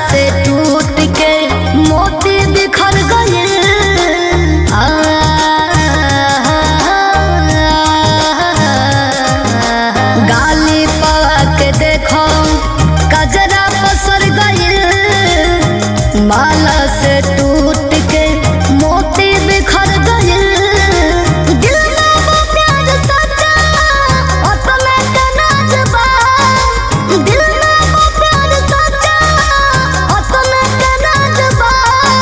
से टूट के मोती बिखर गए। गाली पवा के देखो कजरा पसर गए। माला से टूट के मोती बिखर गए। दिल में वो प्यार सच्चा अपने के नाजबा। दिल में वो प्यार सच्चा अपने के नाजबा।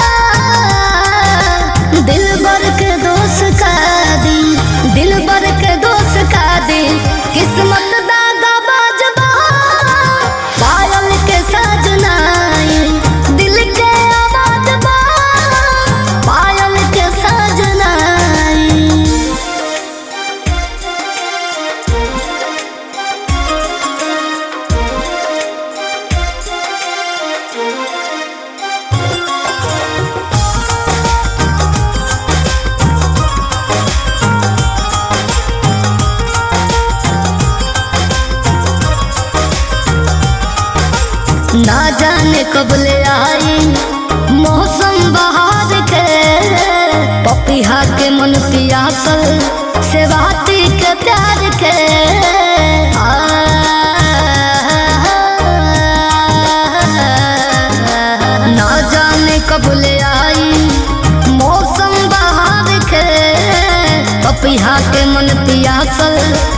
दिल भर के दोस्त का दी, दिल भर के दोस्त का दी किस्मत दागा बाजबा। पायल के सजनाई दिल के आवाज बा। पायल के सजनाई ना जाने कब ले आई मौसम बहार के। पपिहा के मन पियासल सेवाती के प्यार के। ना जाने कब ले आई मौसम बहार के। पपिहा के मन पियासल